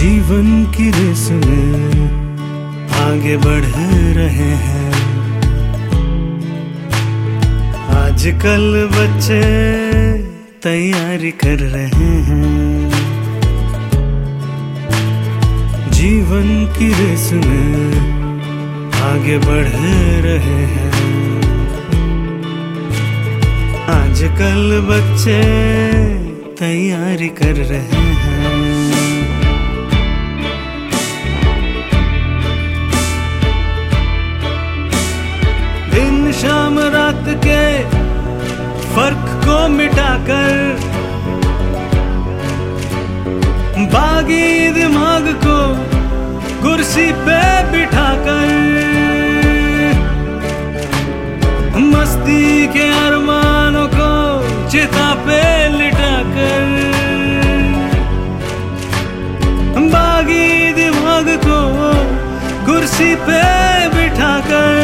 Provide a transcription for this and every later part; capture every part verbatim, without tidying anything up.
जीवन की रेस में आगे बढ़ रहे हैं। आजकल बच्चे तैयारी कर रहे हैं। जीवन की रेस में आगे बढ़ रहे हैं। आजकल बच्चे तैयारी कर रहे हैं। दिन शाम रात के फर्क को मिटाकर बागी दिमाग को कुर्सी पे बिठाकर मस्ती के अरमानों को चिता पे लिटाकर बागी दिमाग को कुर्सी पे बिठाकर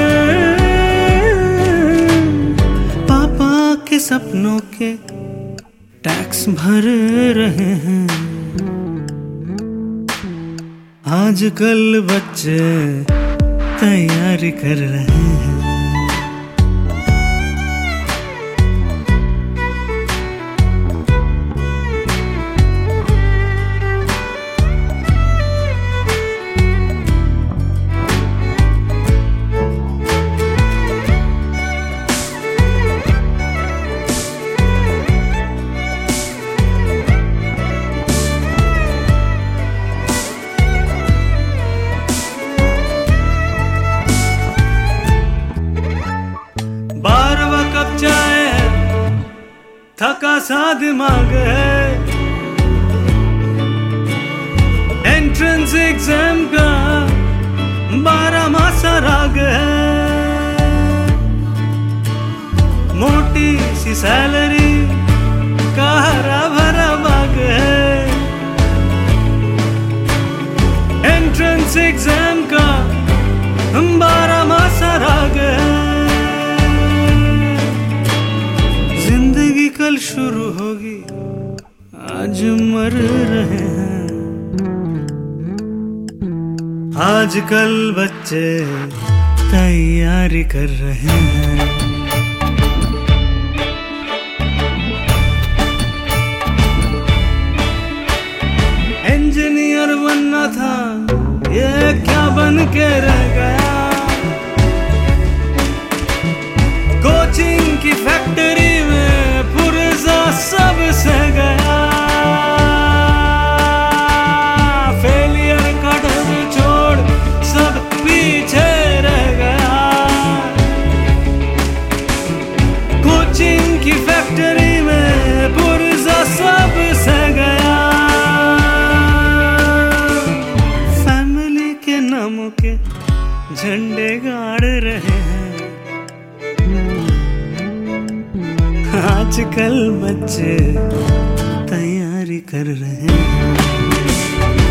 पापा के सपनों के टैक्स भर रहे हैं। आजकल बच्चे तैयारी कर रहे हैं। बारवा कब चाय है, थका सा दिमाग है। एंट्रेंस एग्जाम का बारह मासा राग है। मोटी सी सैलरी का हरा भरा बाग है। एंट्रेंस एग्जाम का बारह मासा राग है। जिंदगी कल शुरू होगी, आज मर रहे हैं। आजकल बच्चे तैयारी कर रहे हैं। इंजीनियर बनना था, ये क्या बन के रह गया। कोचिंग की फैक्ट्री में पुर्जा सब से गया। फेलियर का डर छोड़ सब पीछे रह गया। कोचिंग की फैक्ट्री में पुर्जा सब से गया। फैमिली के नामों के झंडे गाड़ रहे हैं। आजकल बच्चे तैयारी कर रहे हैं।